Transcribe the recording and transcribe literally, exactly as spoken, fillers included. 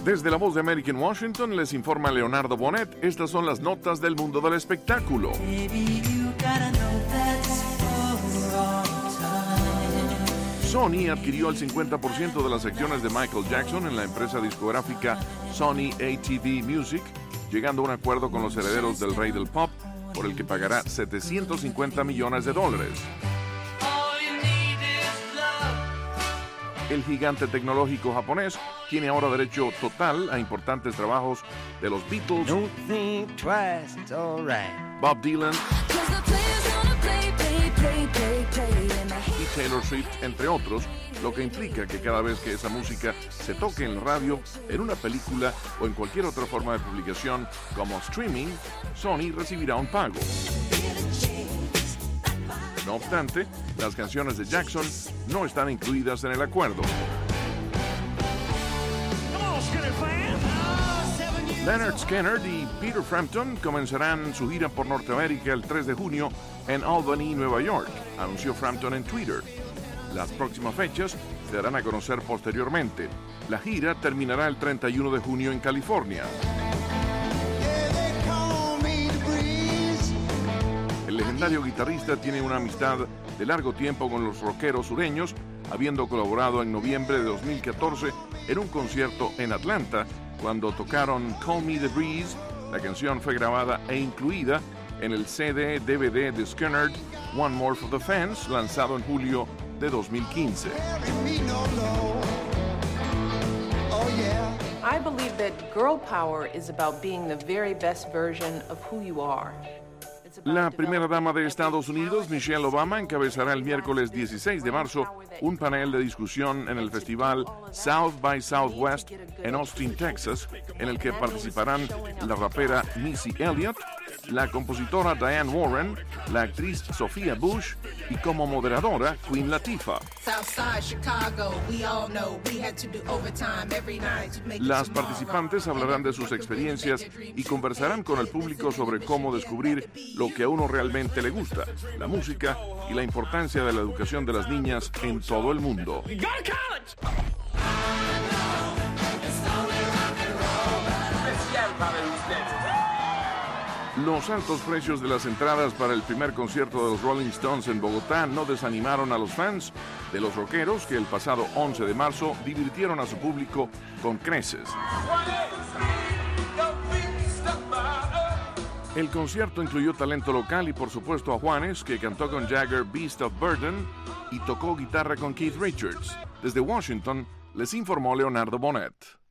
Desde la Voz de América en Washington les informa Leonardo Bonet. Estas son las notas del mundo del espectáculo. Sony adquirió el cincuenta por ciento de las acciones de Michael Jackson en la empresa discográfica Sony A T V Music, llegando a un acuerdo con los herederos del rey del pop, por el que pagará setecientos cincuenta millones de dólares. El gigante tecnológico japonés tiene ahora derecho total a importantes trabajos de los Beatles, Don't think twice, it's all right. Bob Dylan y Taylor Swift, entre otros, lo que implica que cada vez que esa música se toque en la radio, en una película o en cualquier otra forma de publicación como streaming, Sony recibirá un pago. No obstante, las canciones de Jackson no están incluidas en el acuerdo. Leonard Skinner y Peter Frampton comenzarán su gira por Norteamérica el tres de junio en Albany, Nueva York, anunció Frampton en Twitter. Las próximas fechas se darán a conocer posteriormente. La gira terminará el treinta y uno de junio en California. El legendario guitarrista tiene una amistad de largo tiempo con los rockeros sureños, habiendo colaborado en noviembre de dos mil catorce en un concierto en Atlanta, cuando tocaron Call Me the Breeze. La canción fue grabada e incluida en el C D D V D de Skinner, One More for the Fans, lanzado en julio de dos mil quince. I believe that girl power is about being the very best version of who you are. La primera dama de Estados Unidos, Michelle Obama, encabezará el miércoles dieciséis de marzo un panel de discusión en el festival South by Southwest en Austin, Texas, en el que participarán la rapera Missy Elliott, la compositora Diane Warren, la actriz Sophia Bush y como moderadora Queen Latifah. Las participantes hablarán de sus experiencias y conversarán con el público sobre cómo descubrir lo que a uno realmente le gusta, la música y la importancia de la educación de las niñas en todo el mundo. Los altos precios de las entradas para el primer concierto de los Rolling Stones en Bogotá no desanimaron a los fans de los rockeros, que el pasado once de marzo divirtieron a su público con creces. El concierto incluyó talento local y por supuesto a Juanes, que cantó con Jagger Beast of Burden y tocó guitarra con Keith Richards. Desde Washington les informó Leonardo Bonet.